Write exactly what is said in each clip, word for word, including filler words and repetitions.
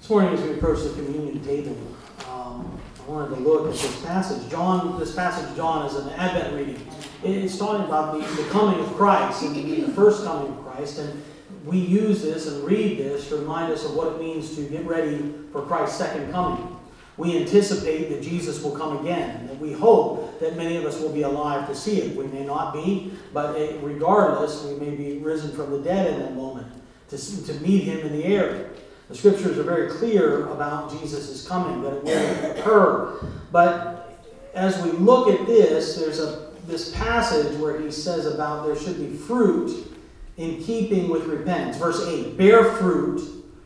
This morning as we approach the communion table, um, I wanted to look at this passage. John, this passage of John is an Advent reading. It's talking about the, the coming of Christ and the first coming of Christ. And we use this and read this to remind us of what it means to get ready for Christ's second coming. We anticipate that Jesus will come again, and that we hope that many of us will be alive to see it. We may not be, but regardless, we may be risen from the dead in that moment to, to meet Him in the air. The Scriptures are very clear about Jesus' coming, that it will occur. But as we look at this, there's a this passage where he says about there should be fruit in keeping with repentance. Verse eight, bear fruit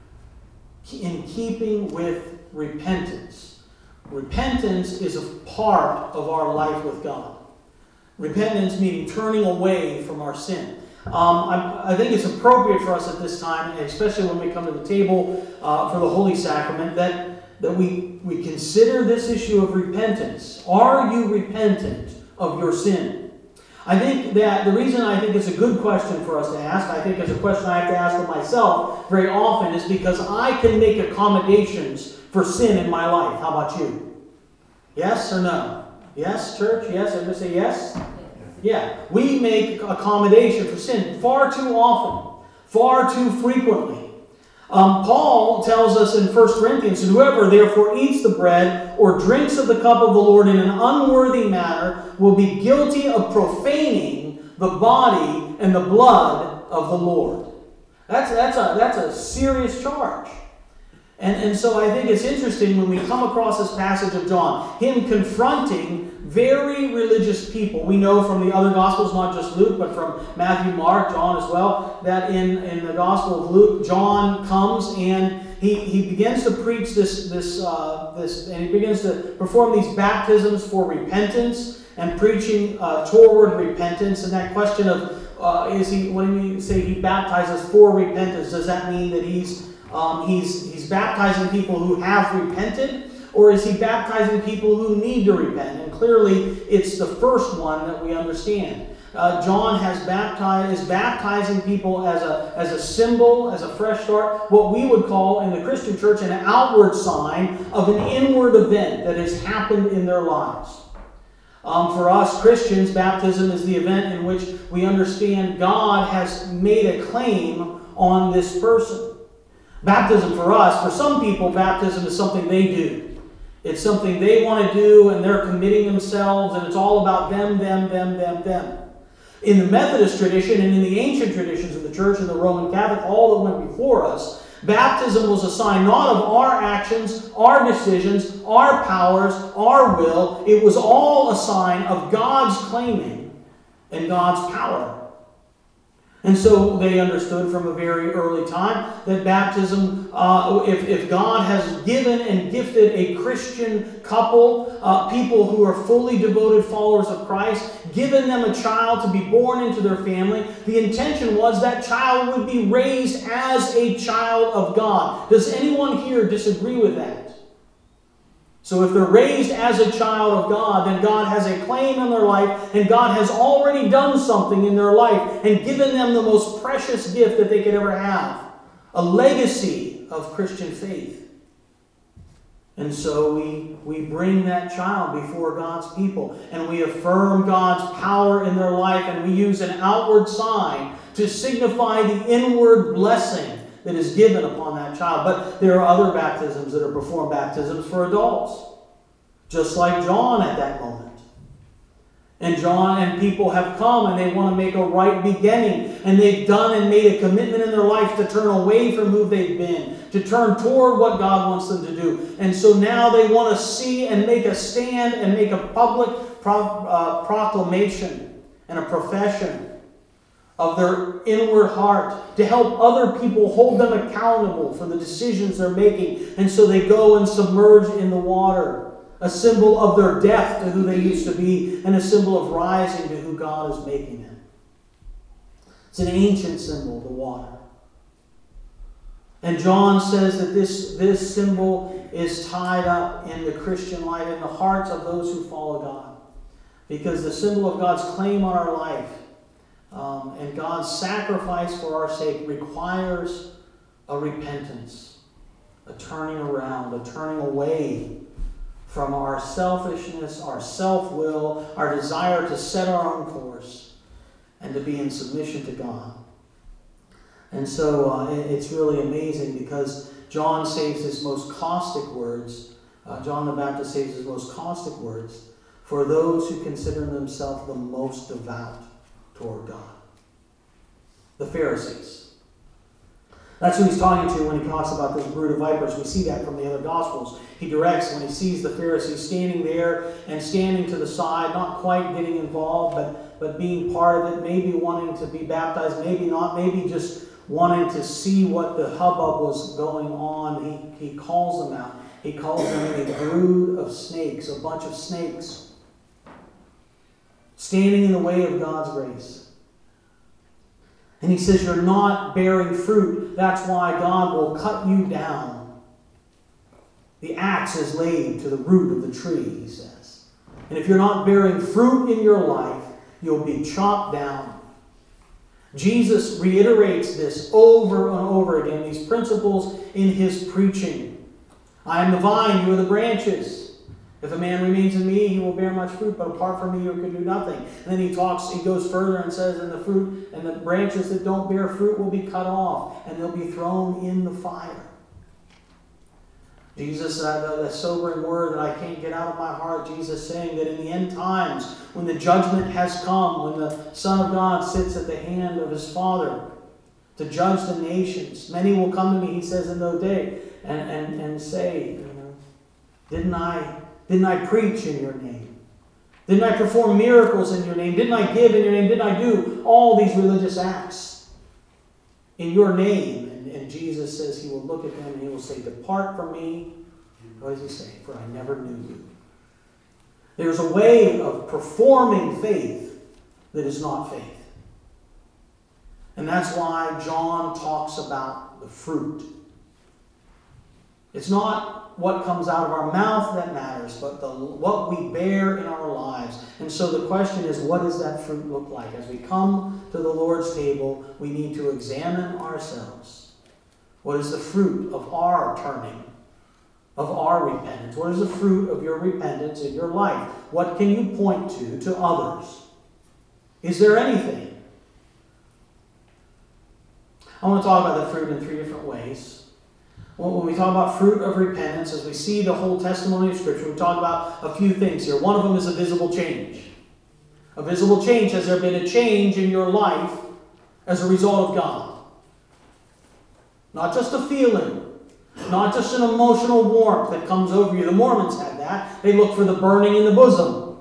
in keeping with repentance. Repentance is a part of our life with God. Repentance meaning turning away from our sin. Um, I, I think it's appropriate for us at this time, especially when we come to the table uh, for the Holy Sacrament, that, that we, we consider this issue of repentance. Are you repentant of your sin? I think that the reason I think it's a good question for us to ask, I think it's a question I have to ask of myself very often, is because I can make accommodations for sin in my life. How about you? Yes or no? Yes, church? Yes? Everybody say yes? Yeah, we make accommodation for sin far too often, far too frequently. Um, Paul tells us in First Corinthians, whoever therefore eats the bread or drinks of the cup of the Lord in an unworthy manner will be guilty of profaning the body and the blood of the Lord. That's, that's, a, that's a serious charge. And, and so I think it's interesting when we come across this passage of John, him confronting very religious people. We know from the other Gospels, not just Luke, but from Matthew, Mark, John as well, that in, in the Gospel of Luke, John comes and he, he begins to preach this, this, uh, this, and he begins to perform these baptisms for repentance and preaching uh, toward repentance. And that question of, uh, is he, when you say he baptizes for repentance, does that mean that he's Um, he's, he's baptizing people who have repented, or is he baptizing people who need to repent? And clearly, it's the first one that we understand. Uh, John has baptized, is baptizing people as a, as a symbol, as a fresh start, what we would call in the Christian church an outward sign of an inward event that has happened in their lives. Um, for us Christians, baptism is the event in which we understand God has made a claim on this person. Baptism for us, for some people, baptism is something they do. It's something they want to do, and they're committing themselves, and it's all about them, them, them, them, them. In the Methodist tradition and in the ancient traditions of the Church and the Roman Catholic, all that went before us, baptism was a sign not of our actions, our decisions, our powers, our will. It was all a sign of God's claiming and God's power. And so they understood from a very early time that baptism, uh, if, if God has given and gifted a Christian couple, uh, people who are fully devoted followers of Christ, given them a child to be born into their family, the intention was that child would be raised as a child of God. Does anyone here disagree with that? So if they're raised as a child of God, then God has a claim in their life, and God has already done something in their life and given them the most precious gift that they could ever have, a legacy of Christian faith. And so we, we bring that child before God's people, and we affirm God's power in their life, and we use an outward sign to signify the inward blessing that is given upon that child. But there are other baptisms that are performed, baptisms for adults, just like John at that moment. And John and people have come and they want to make a right beginning, and they've done and made a commitment in their life to turn away from who they've been, to turn toward what God wants them to do. And so now they want to see and make a stand and make a public pro- uh, proclamation and a profession of their inward heart, to help other people hold them accountable for the decisions they're making. And so they go and submerge in the water, a symbol of their death to who they used to be, and a symbol of rising to who God is making them. It's an ancient symbol, the water. And John says that this, this symbol is tied up in the Christian life, in the hearts of those who follow God. Because the symbol of God's claim on our life, Um, and God's sacrifice for our sake requires a repentance. a turning around, a turning away from our selfishness, our self-will, our desire to set our own course, and to be in submission to God. And so uh, it's really amazing because John saves his most caustic words. Uh, John the Baptist saves his most caustic words for those who consider themselves the most devout toward God. The Pharisees. That's who he's talking to when he talks about this brood of vipers. We see that from the other Gospels. He directs when he sees the Pharisees standing there and standing to the side, not quite getting involved, but, but being part of it, maybe wanting to be baptized, maybe not, maybe just wanting to see what the hubbub was going on. He, he calls them out. He calls them a brood of snakes, a bunch of snakes, standing in the way of God's grace. And he says, you're not bearing fruit. That's why God will cut you down. The axe is laid to the root of the tree, he says. And if you're not bearing fruit in your life, you'll be chopped down. Jesus reiterates this over and over again, these principles in his preaching. I am the vine, you are the branches. If a man remains in me, he will bear much fruit, but apart from me, you can do nothing. And then he talks, he goes further and says, and the fruit and the branches that don't bear fruit will be cut off, and they'll be thrown in the fire. Jesus, uh, the, the sobering word that I can't get out of my heart, Jesus saying that in the end times, when the judgment has come, when the Son of God sits at the hand of his Father to judge the nations, many will come to me, he says, in those days, and, and, and say, you know, didn't I... Didn't I preach in your name? Didn't I perform miracles in your name? Didn't I give in your name? Didn't I do all these religious acts in your name? And, and Jesus says he will look at them and he will say, depart from me. What does he say? For I never knew you. There's a way of performing faith that is not faith. And that's why John talks about the fruit. It's not what comes out of our mouth that matters, but the, what we bear in our lives. And so the question is, what does that fruit look like? As we come to the Lord's table, we need to examine ourselves. What is the fruit of our turning, of our repentance? What is the fruit of your repentance in your life? What can you point to to others? Is there anything? I want to talk about the fruit in three different ways. When we talk about fruit of repentance, as we see the whole testimony of Scripture, we talk about a few things here. One of them is a visible change. A visible change. Has there been a change in your life as a result of God? Not just a feeling. Not just an emotional warmth that comes over you. The Mormons have that. They look for the burning in the bosom.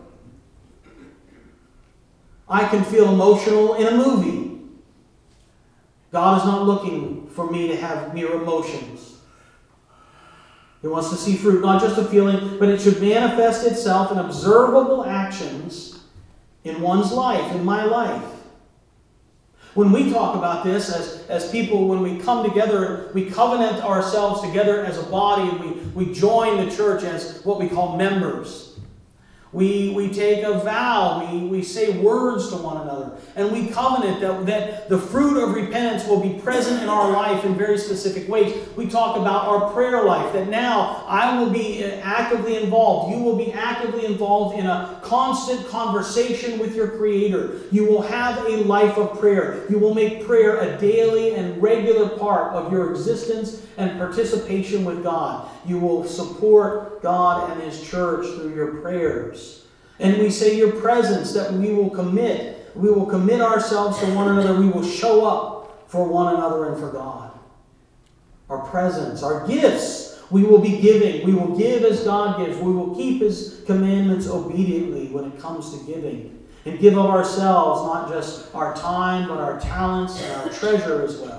I can feel emotional in a movie. God is not looking for me to have mere emotions. He wants to see fruit, not just a feeling, but it should manifest itself in observable actions in one's life, in my life. When we talk about this as, as people, when we come together, we covenant ourselves together as a body, and we, we join the church as what we call members. We, we take a vow, we, we say words to one another, and we covenant that, that the fruit of repentance will be present in our life in very specific ways. We talk about our prayer life, that now I will be actively involved. You will be actively involved in a constant conversation with your Creator. You will have a life of prayer. You will make prayer a daily and regular part of your existence and participation with God. You will support God and His church through your prayers. And we say your presence, that we will commit. We will commit ourselves to one another. We will show up for one another and for God. Our presence, our gifts, we will be giving. We will give as God gives. We will keep His commandments obediently when it comes to giving. And give of ourselves, not just our time, but our talents and our treasure as well.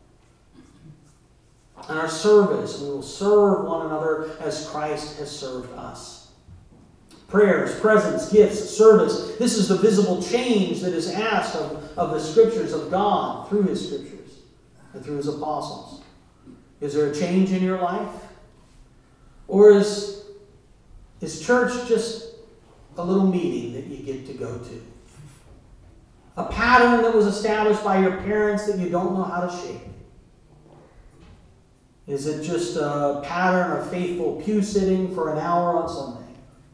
And our service, we will serve one another as Christ has served us. Prayers, presence, gifts, service. This is the visible change that is asked of, of the Scriptures of God through His Scriptures and through His apostles. Is there a change in your life? Or is, is church just a little meeting that you get to go to? A pattern that was established by your parents that you don't know how to shake? Is it just a pattern of faithful pew sitting for an hour on Sunday?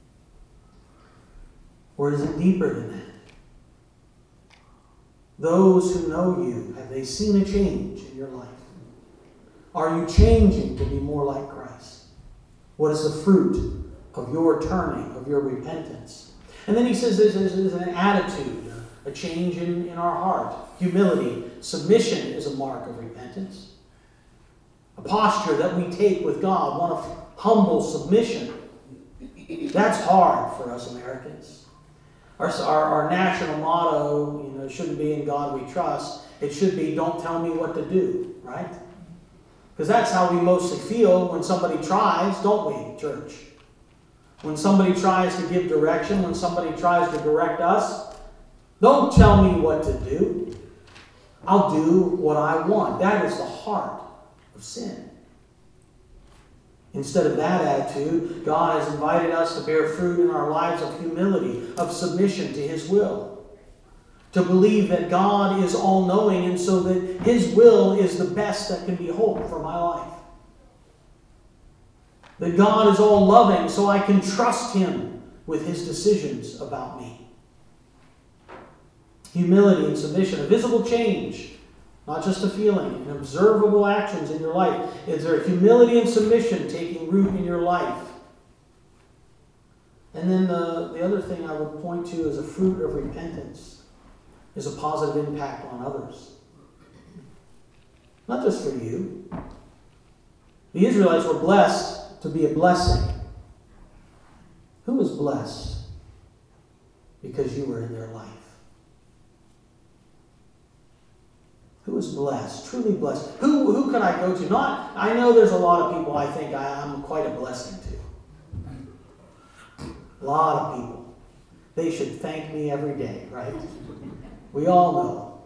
Or is it deeper than that? Those who know you, have they seen a change in your life? Are you changing to be more like Christ? What is the fruit of your turning, of your repentance? And then he says there's, there's an attitude, a change in, in our heart. Humility, submission is a mark of repentance. A posture that we take with God, one of humble submission. That's hard for us Americans. Our, our, our national motto, you know, shouldn't be "In God We Trust." It should be "Don't tell me what to do," right? Because that's how we mostly feel when somebody tries, don't we, church? When somebody tries to give direction, when somebody tries to direct us, don't tell me what to do. I'll do what I want. That is the heart of sin. Instead of that attitude, God has invited us to bear fruit in our lives of humility, of submission to His will. To believe that God is all-knowing and so that His will is the best that can be hoped for my life. That God is all-loving so I can trust Him with His decisions about me. Humility and submission, a visible change. Not just a feeling, and observable actions in your life. Is there humility and submission taking root in your life? And then the, the other thing I would point to as a fruit of repentance is a positive impact on others. Not just for you. The Israelites were blessed to be a blessing. Who was blessed because you were in their life? Who is blessed, truly blessed? Who, who can I go to? Not, I know there's a lot of people I think I, I'm quite a blessing to. A lot of people. They should thank me every day, right? We all know.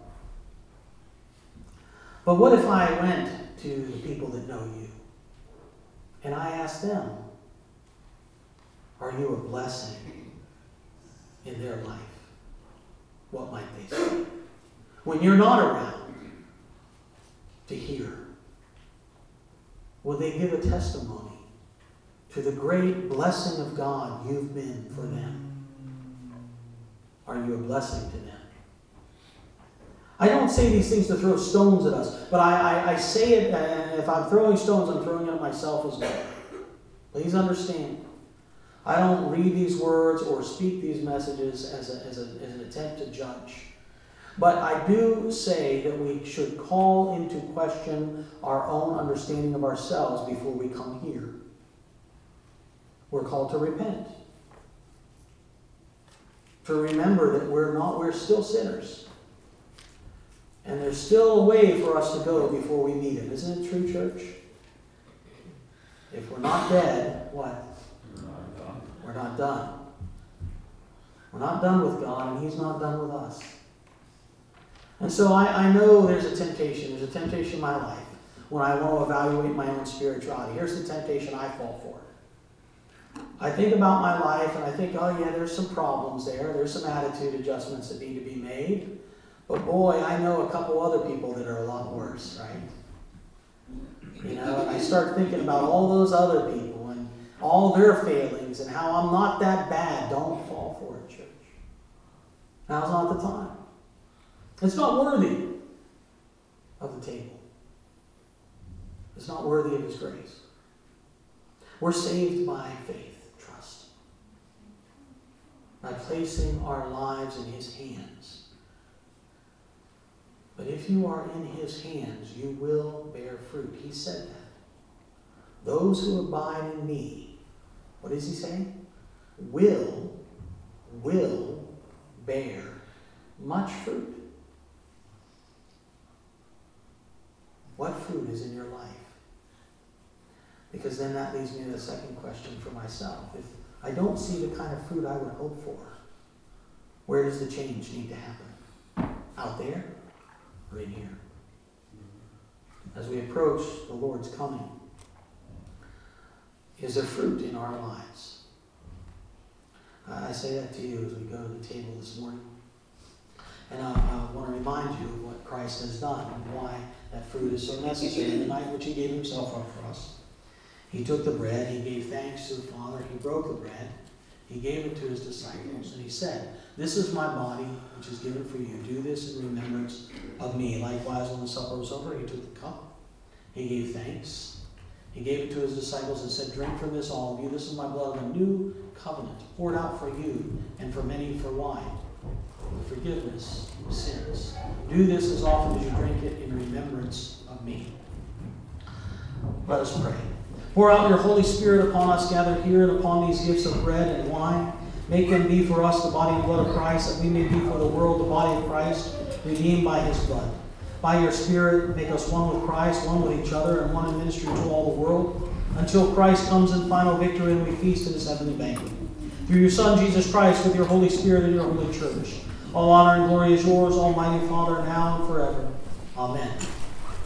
But what if I went to the people that know you and I asked them, are you a blessing in their life? What might they say? When you're not around to hear, will they give a testimony to the great blessing of God you've been for them? Are you a blessing to them? I don't say these things to throw stones at us, but I, I, I say it, and if I'm throwing stones, I'm throwing it at myself as well. Please understand. I don't read these words or speak these messages as, a, as, a, as an attempt to judge. But I do say that we should call into question our own understanding of ourselves before we come here. We're called to repent. To remember that we're not, we're still sinners. And there's still a way for us to go before we meet Him. Isn't it true, church? If we're not dead, what? We're not done. We're not done with God, and He's not done with us. And so I, I know there's a temptation. There's a temptation in my life when I want to evaluate my own spirituality. Here's the temptation I fall for. I think about my life and I think, oh yeah, there's some problems there. There's some attitude adjustments that need to be made. But boy, I know a couple other people that are a lot worse, right? You know, and I start thinking about all those other people and all their failings and how I'm not that bad. Don't fall for it, church. Now's not the time. It's not worthy of the table. It's not worthy of His grace. We're saved by faith, trust. By placing our lives in His hands. But if you are in His hands, you will bear fruit. He said that. Those who abide in me, what does He say? Will, will bear much fruit. What fruit is in your life? Because then that leads me to the second question for myself. If I don't see the kind of fruit I would hope for, where does the change need to happen? Out there or in here? As we approach the Lord's coming, is there fruit in our lives? I say that to you as we go to the table this morning. And I, I want to remind you of what Christ has done and why that fruit is so necessary. In the night which he gave himself up for us, he took the bread, he gave thanks to the Father, he broke the bread, he gave it to his disciples, and he said, "This is my body, which is given for you. Do this in remembrance of me." Likewise, when the supper was over, he took the cup, he gave thanks, he gave it to his disciples and said, "Drink from this, all of you. This is my blood of a new covenant, poured out for you and for many for wine, for forgiveness of sins. Do this as often as you drink it in remembrance of me." Let us pray. Pour out your Holy Spirit upon us gathered here and upon these gifts of bread and wine. Make them be for us the body and blood of Christ, that we may be for the world the body of Christ, redeemed by his blood. By your Spirit, make us one with Christ, one with each other, and one in ministry to all the world, until Christ comes in final victory and we feast in his heavenly banquet. Through your Son, Jesus Christ, with your Holy Spirit and your holy church. All honor and glory is yours, Almighty Father, now and forever. Amen.